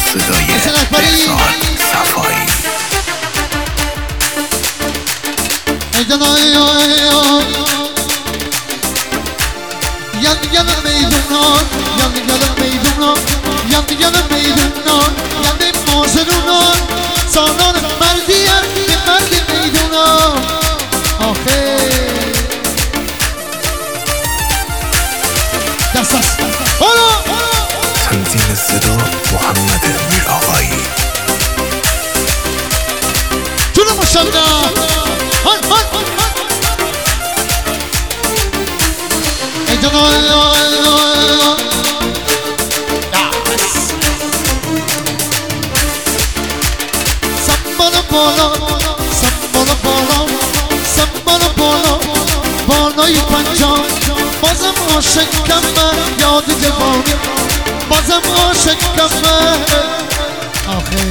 صدای بهزاد صفایی. Yan meydunlar, yan meydunlar, yan meydunlar, yan mazlumlar, sanar merdiyen, merdi meydunlar. Afer. Dastas. Hala. تنظیم صدا محمد امیر آقایی. جلو ماشاءالله. هان هان هان. بالای پنجام بازم عاشقم من یاد جوانی بازم عاشقم من آخه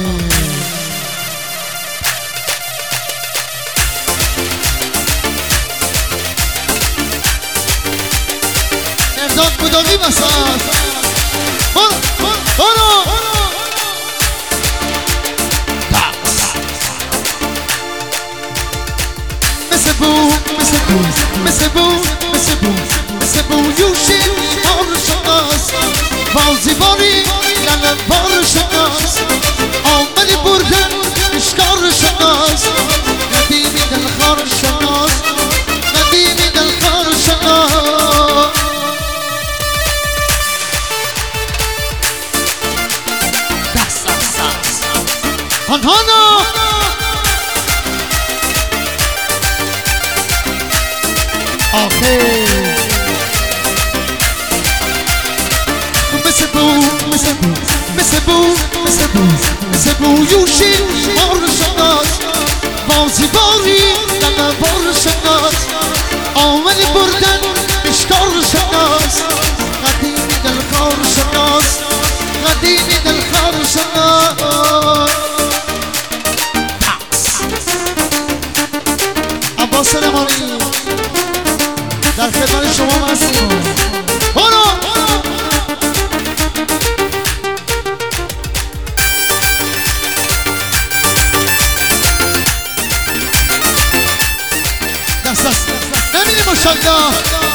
ارداد بوداقی بساز برو مثل بو یوشی بار شناس بازی باری لنم بار شناس آمدی بردن اشکار شناس ندیمی دلخار شناس ندیمی دلخار شناس هانا آخه مثل بو یوشی بار شناس بازی باری لنه بار شناس آمدی بردن اشکار شناس قدیمی دلخار شناس قدیمی دلخار شناس عباس رمانی در خدمت شما هستیم. برو دست ببینیم ماشاءالله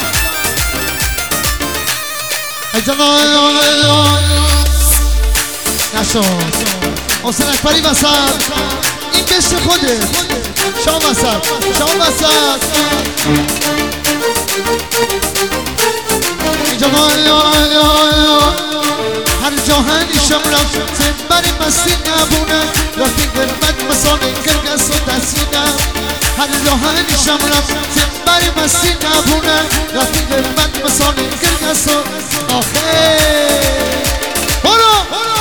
نشو حسین اکبری وسط این بشت خوده شما وسط هر جا هنیشم رفتم برای مستی نبونه رفتی قرمت مسانه گرگس و دستینم هر جا هنیشم رفتم برای مستی نبونه رفتی قرمت مسانه گرگس و آخه برو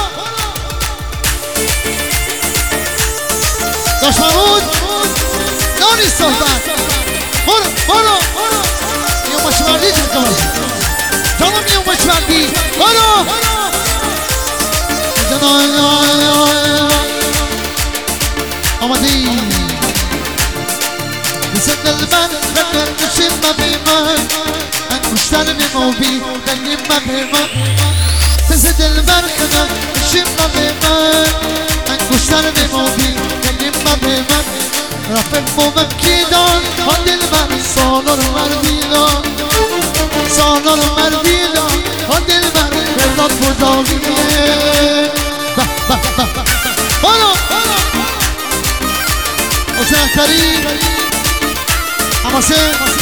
داشت محمود داری صحبت برو یه مشوردی چند کمازی جانم یه مشوردی برو آمدی مثل دلبر نشیم مبیمن انگوشتر نموبی دنیم مبیمن مثل دلبر نشیم مبیمن انگوشتر نموبی دنیم مبیمن رفت ممکیدان ها دلبر سالار مردیدان سالار مردیدان ها دلبر برداد برداغیه برو حسین اکبری حماسه